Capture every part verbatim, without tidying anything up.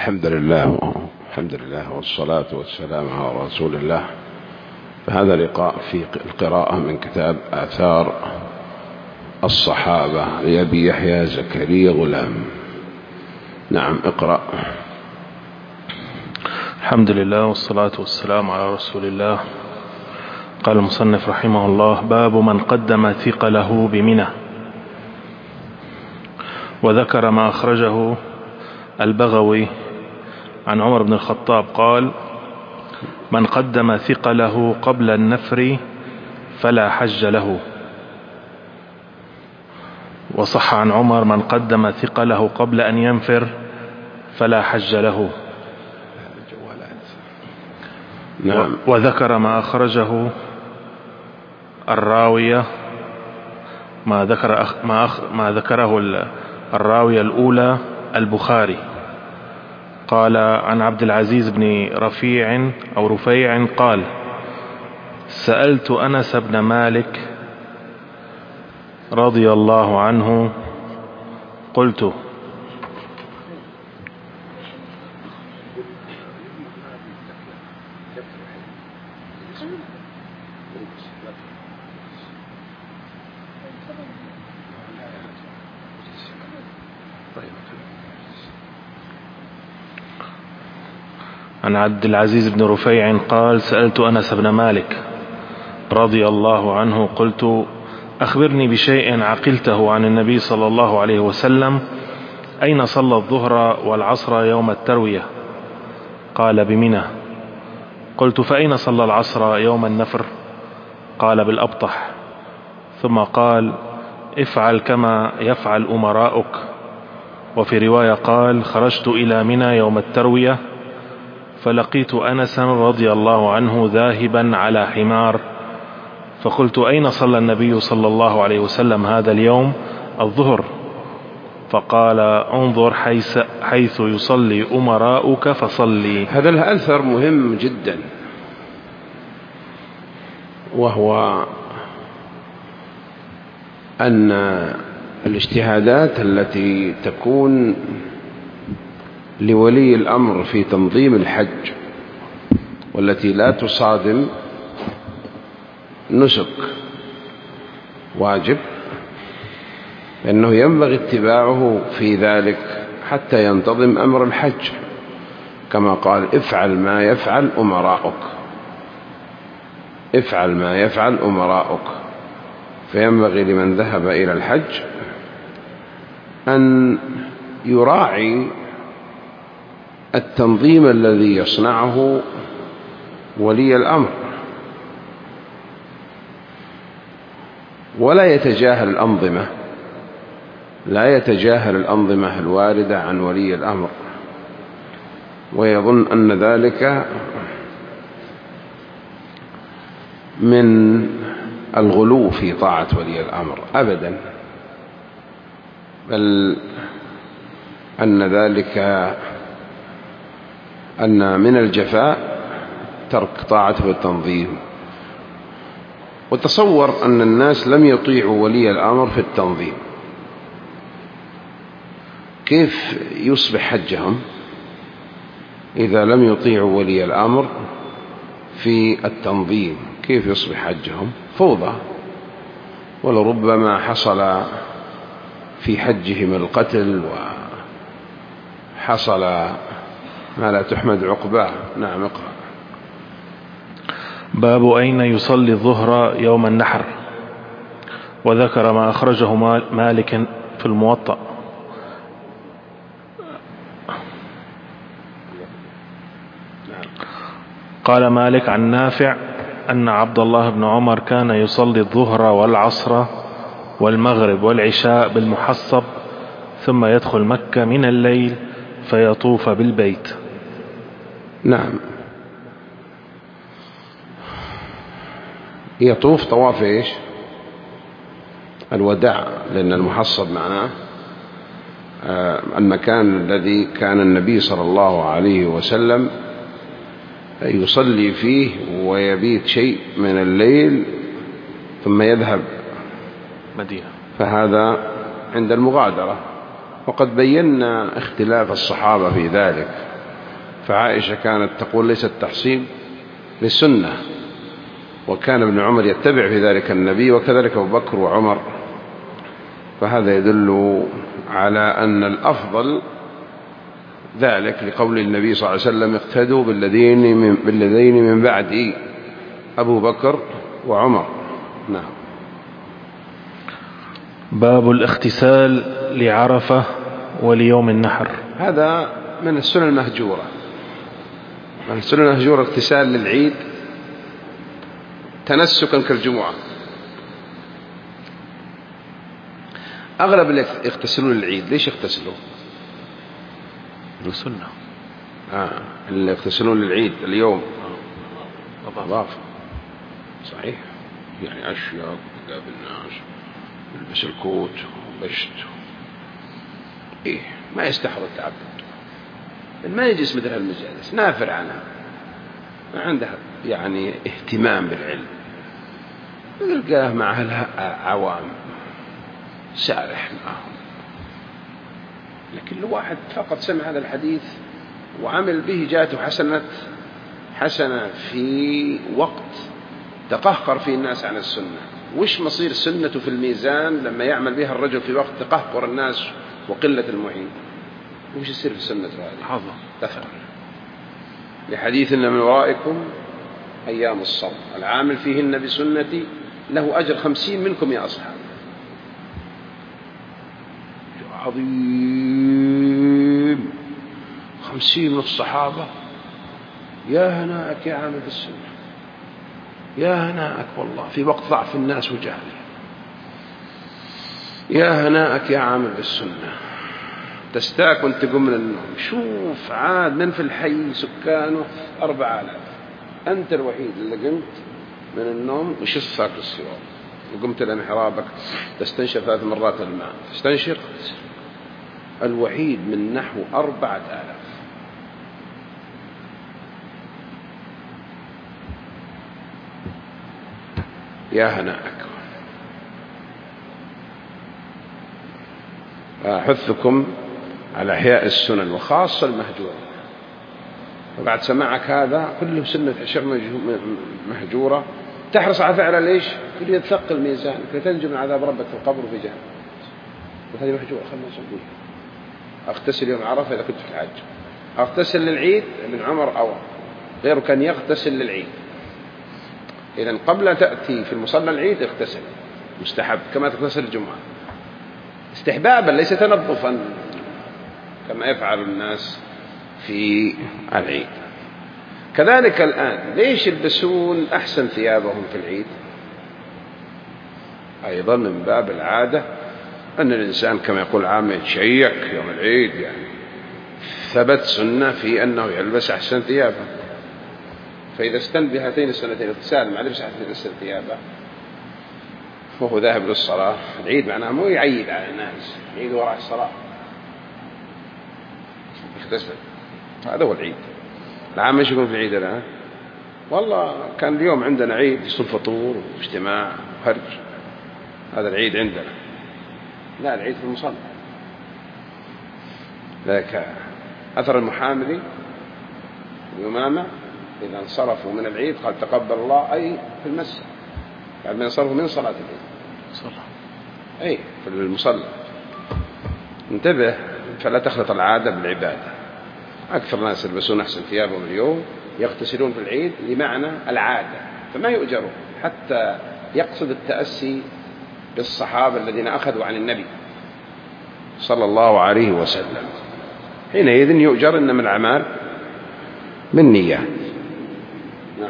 الحمد لله الحمد لله والصلاة والسلام على رسول الله. فهذا لقاء في القراءة من كتاب آثار الصحابة لأبي يحيى زكريا غلام. نعم، اقرأ. الحمد لله والصلاة والسلام على رسول الله. قال المصنف رحمه الله: باب من قدم ثقله بمنى. وذكر ما أخرجه البغوي عن عمر بن الخطاب قال: من قدم ثقله قبل النفر فلا حج له. وصح عن عمر: من قدم ثقله قبل أن ينفر فلا حج له. نعم. وذكر ما أخرجه الراوية ما ذكر ما, أخ ما ذكره الراوية الأولى البخاري. قال عن عبد العزيز بن رفيع أو رفيع قال: سألت أنس بن مالك رضي الله عنه قلت: عن عبد العزيز بن رفيع قال: سألت أنس بن مالك رضي الله عنه قلت: أخبرني بشيء عقلته عن النبي صلى الله عليه وسلم، أين صلى الظهر والعصر يوم التروية؟ قال: بمنى. قلت: فأين صلى العصر يوم النفر؟ قال: بالأبطح. ثم قال: افعل كما يفعل أمراؤك. وفي رواية قال: خرجت إلى منى يوم التروية فلقيت أنسا رضي الله عنه ذاهبا على حمار، فقلت: أين صلى النبي صلى الله عليه وسلم هذا اليوم الظهر؟ فقال: انظر حيث, حيث يصلي أمراؤك فصلي. هذا الأثر مهم جدا، وهو أن الاجتهادات التي تكون لولي الأمر في تنظيم الحج والتي لا تصادم نسك واجب، لأنه ينبغي اتباعه في ذلك حتى ينتظم أمر الحج، كما قال: افعل ما يفعل أمراؤك، افعل ما يفعل أمراؤك. فينبغي لمن ذهب إلى الحج أن يراعي التنظيم الذي يصنعه ولي الأمر، ولا يتجاهل الأنظمة لا يتجاهل الأنظمة الواردة عن ولي الأمر ويظن أن ذلك من الغلو في طاعة ولي الأمر. أبدا، بل أن ذلك أن من الجفاء ترك طاعته بالتنظيم. وتصور أن الناس لم يطيعوا ولي الأمر في التنظيم، كيف يصبح حجهم إذا لم يطيعوا ولي الأمر في التنظيم؟ كيف يصبح حجهم؟ فوضى. ولربما حصل في حجهم القتل وحصل ما لا تحمد عقباه. نعم، اقرأ. باب أين يصلي الظهر يوم النحر. وذكر ما أخرجه مالك في الموطأ. قال مالك عن نافع أن عبد الله بن عمر كان يصلي الظهر والعصر والمغرب والعشاء بالمحصب، ثم يدخل مكة من الليل فيطوف بالبيت. نعم، يطوف طواف إيش؟ الوداع، لأن المحصب معناه المكان الذي كان النبي صلى الله عليه وسلم يصلي فيه ويبيت شيء من الليل ثم يذهب مدينة. فهذا عند المغادرة. وقد بينا اختلاف الصحابة في ذلك، فعائشة كانت تقول ليس التحصيل للسنة، وكان ابن عمر يتبع في ذلك النبي، وكذلك أبو بكر وعمر. فهذا يدل على أن الأفضل ذلك لقول النبي صلى الله عليه وسلم اقتدوا بالذين من, بالذين من بعدي أبو بكر وعمر. نعم. باب الاغتسال لعرفة وليوم النحر. هذا من السنة المهجورة. من السنة المهجورة اغتسال للعيد تنسكا كالجمعة. أغلب اللي يغتسلون للعيد ليش يغتسلوا؟ السنة. آه. اللي يغتسلون للعيد اليوم نظافة. صحيح، يعني أشياء قابل الناس يلبس الكوت وبشت، إيه ما يستحضر التعبد، ما يجلس مثل هالمجالس، نافر عنها، ما عنده يعني اهتمام بالعلم، يلقاه مع العوام سارح معهم. لكن لو واحد فقط سمع هذا الحديث وعمل به جاءته حسنة حسنة في وقت تقهقر فيه الناس عن السنة. وش مصير السنة في الميزان لما يعمل بها الرجل في وقت تقهقر الناس وقلة المعين؟ وش يصير في السنة هذه؟ عظم تثر. لحديثنا من ورائكم أيام الصوم العامل فيهن بسنتي له أجر خمسين منكم يا أصحاب. عظيم، خمسين من الصحابة. يا هناك يا عامل بالسنة، يا هناك والله في وقت ضعف الناس وجهله. يا هناك يا عامل بالسنة، تستاك وانت تقوم من النوم. شوف عاد من في الحي سكانه أربعة آلاف، أنت الوحيد اللي قمت من النوم وشفاك السوار وقمت إلى محرابك تستنشق ثلاث مرات الماء، تستنشق. الوحيد من نحو أربعة آلاف. يا هناك. أحثكم على إحياء السنن وخاصة المهجورة. وبعد سماعك هذا كله سنة عشر مهجورة تحرص على فعلها. ليش؟ كل يتثقل ميزانك لتنجو من عذاب ربك في القبر وفي جهنم. وهذه مهجورة خلنا نسويها. أغتسل يوم عرفة إذا كنت في الحج، أغتسل للعيد. ابن عمر أو غيره كان يغتسل للعيد. إذن قبل تأتي في المصلى العيد اغتسل، مستحب كما تغتسل الجمعة، استحبابا ليس تنظفا كما يفعل الناس في العيد. كذلك الآن ليش يلبسون أحسن ثيابهم في العيد؟ أيضا من باب العادة، أن الإنسان كما يقول عامة يتشيك يوم العيد، يعني ثبت سنة في أنه يلبس أحسن ثيابه. فإذا استن بهاتين السنتين اغتسال مع لبس أحسن ثيابه وهو ذاهب للصلاة، العيد معناه مو يعيد على الناس، العيد وراء الصلاة يغتسل. هذا هو العيد. العام ايش يقولون في العيد الآن؟ والله كان اليوم عندنا عيد يصير فطور واجتماع وهرج، هذا العيد عندنا. لا، العيد في المصلى. ذاك أثر المحاملي الإمامة إذا انصرفوا من العيد قال تقبل الله، أي في المسجد بعد ما ينصرفوا من صلاة العيد صلى. أي في المصلى. انتبه فلا تخلط العادة بالعبادة. أكثر الناس يلبسون أحسن ثيابهم اليوم يغتسلون في العيد لمعنى العادة، فما يؤجروا حتى يقصد التأسي بالصحابة الذين أخذوا عن النبي صلى الله عليه وسلم. حينئذ يؤجر إنما الأعمال بالنيات. نعم.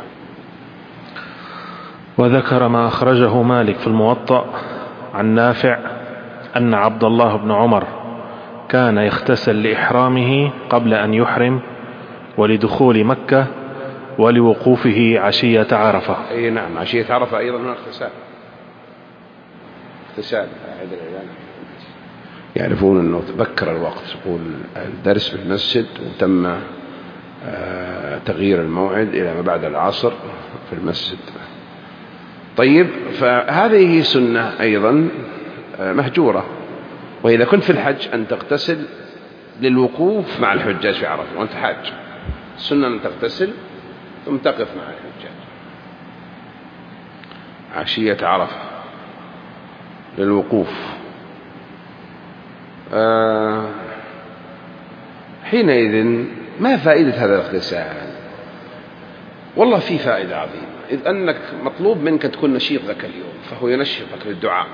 وذكر ما أخرجه مالك في الموطأ عن نافع أن عبد الله بن عمر كان يغتسل لإحرامه قبل أن يحرم ولدخول مكة ولوقوفه عشية عرفة. أي نعم، عشية عرفة أيضا من اغتسال. اغتسال يعرفون أنه تبكر الوقت، يقول الدرس في المسجد وتم تغيير الموعد إلى ما بعد العصر في المسجد. طيب، فهذه سنة أيضا مهجورة. وإذا كنت في الحج أن تغتسل للوقوف مع الحجاج في عرفة وأنت حاج، السنة أن تغتسل ثم تقف مع الحجاج عشية عرفة للوقوف. آه حينئذ ما فائدة هذا الاغتسال؟ والله في فائدة عظيمة، إذ أنك مطلوب منك تكون نشيط ذاك اليوم، فهو ينشطك للدعاء.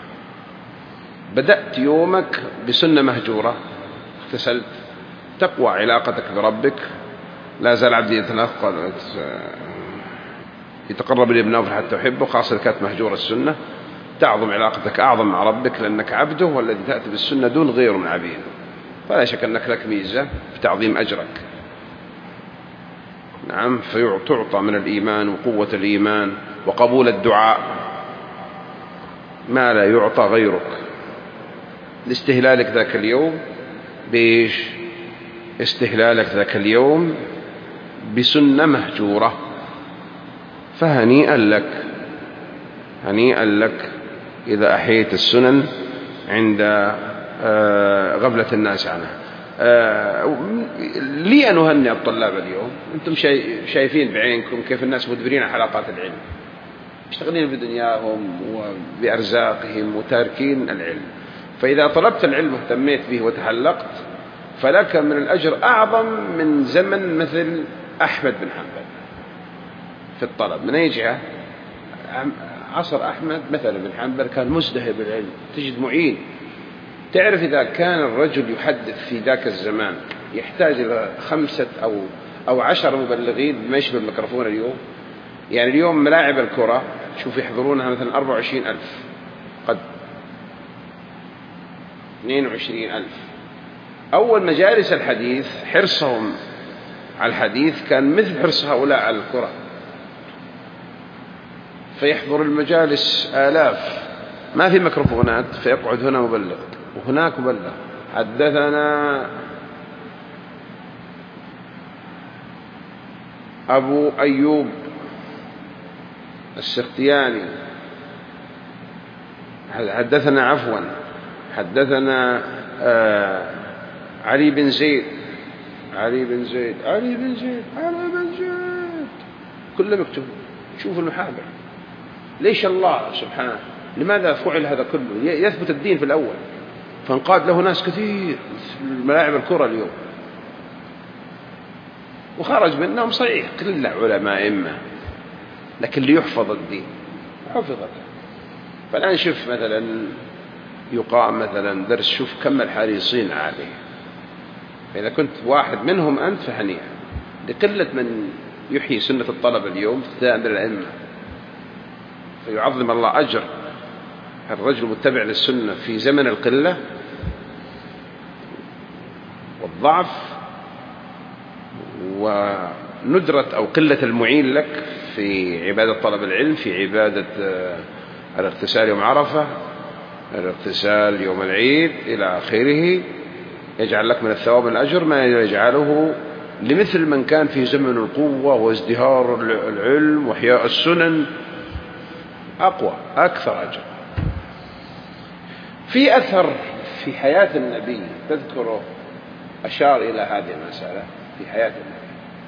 بدأت يومك بسنة مهجورة، اغتسلت، تقوى علاقتك بربك. لا زال عبدي يتنقل يتقرب إليه بالنوافل حتى أحبه، خاصة كانت مهجورة السنة. تعظم علاقتك أعظم مع ربك لأنك عبده، والذي تأتي بالسنة دون غيره من عبيده، فلا شك أنك لك ميزة في تعظيم أجرك. نعم، فتعطى من الإيمان وقوة الإيمان وقبول الدعاء ما لا يعطى غيرك، لاستهلالك ذاك اليوم بإيش؟ استهلالك ذاك اليوم بسنة مهجورة. فهنيئا لك، هنيئا لك إذا أحييت السنن عند غفلة الناس عنها. لي أن أهنئ الطلاب اليوم. أنتم شايفين بعينكم كيف الناس مدبرين حلقات العلم، مشتغلين بدنياهم وبأرزاقهم وتاركين العلم. فإذا طلبت العلم واهتميت به وتحلقت فلك من الأجر أعظم من زمن مثل أحمد بن حنبل في الطلب. من أي جهة؟ عصر أحمد مثلا بن حنبل كان مزدهر بالعلم، تجد معين. تعرف إذا كان الرجل يحدث في ذاك الزمان يحتاج إلى خمسة أو أو عشر مبلغين بما يشبه الميكروفون اليوم. يعني اليوم ملاعب الكرة شوف يحضرونها مثلا أربعة وعشرين ألف، قد اثنين وعشرين ألف. أول مجالس الحديث حرصهم على الحديث كان مثل حرص هؤلاء على الكرة، فيحضر المجالس آلاف، ما في ميكروفونات، فيقعد هنا مبلغ وهناك مبلغ. حدثنا أبو أيوب السختياني، حدثنا عفوا حدثنا آه علي بن زيد علي بن زيد علي بن زيد علي بن زيد كله مكتوب. شوف المحابر. ليش الله سبحانه لماذا فعل هذا كله؟ يثبت الدين في الأول، فانقاد له ناس كثير في ملاعب الكرة اليوم، وخرج منهم صحيح كل علماء إما، لكن ليحفظ الدين حفظت. فالآن شوف مثلا يقام مثلا درس، شوف كم الحريصين عليه. فإذا كنت واحد منهم أنت فهنيئا، لقلة من يحيي سنة الطلب اليوم اقتداء بالأئمة، فيعظم الله أجر الرجل متبع للسنة في زمن القلة والضعف وندرة أو قلة المعين لك في عبادة طلب العلم، في عبادة الاغتسال يوم عرفة، الاغتسال يوم العيد إلى آخره. يجعل لك من الثواب والأجر ما يجعله لمثل من كان في زمن القوة وازدهار العلم وإحياء السنن أقوى أكثر أجر. في أثر في حياة النبي تذكره أشار إلى هذه المسألة في حياة النبي،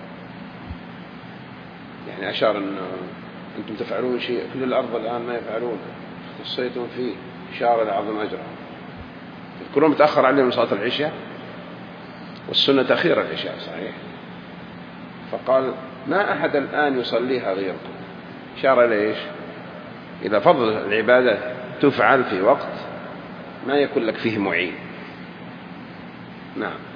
يعني أشار أن أنتم تفعلون شيء كل الأرض الآن ما يفعلون، خصيتم فيه، إشارة إلى عظم أجره. تذكرون متأخر عليهم صلاة العشاء، والسنة تأخير العشاء صحيح، فقال ما أحد الآن يصليها غيركم، إشارة إلى إيش؟ إذا فضل العبادة تفعل في وقت ما يكون لك فيه معين. نعم.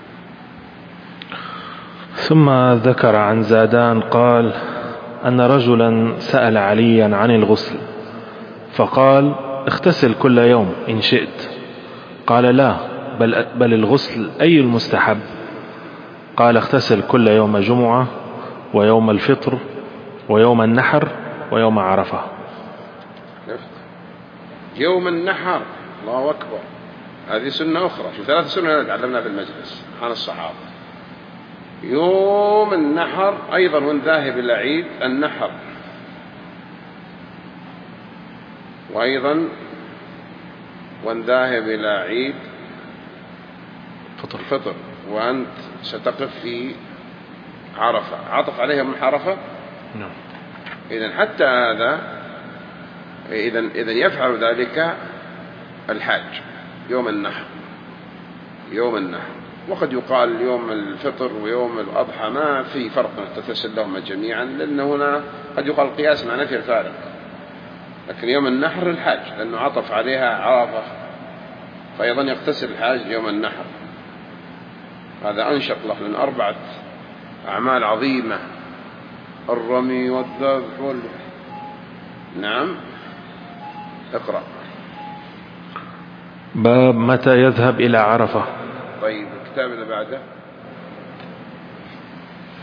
ثم ذكر عن زادان قال أن رجلا سأل عليا عن الغسل فقال اغتسل كل يوم إن شئت. قال لا، بل, بل الغسل أي المستحب؟ قال اغتسل كل يوم جمعة ويوم الفطر ويوم النحر ويوم عرفة. يوم النحر الله أكبر، هذه سنة أخرى. شو ثلاث سنة تعلمنا في المجلس عن الصحابة. يوم النحر أيضا ونذاهب إلى عيد النحر، وأيضا ونذاهب إلى عيد فطر الفطر، وأنت ستقف في عرفة عطف عليها من حرفة. نعم. إذن حتى هذا إذن إذن يفعل ذلك الحاج يوم النحر، يوم النحر. وقد يقال يوم الفطر ويوم الأضحى ما في فرق تتسل لهما جميعا، لأن هنا قد يقال قياس مع نفي الفارق، لكن يوم النحر الحاج لأنه عطف عليها عرفة، فأيضا يغتسل الحاج يوم النحر. هذا أنشط له، لأن أربعة أعمال عظيمة، الرمي والذبح وال... نعم. اقرأ. باب متى يذهب إلى عرفة. طيب الكتاب اللي بعده.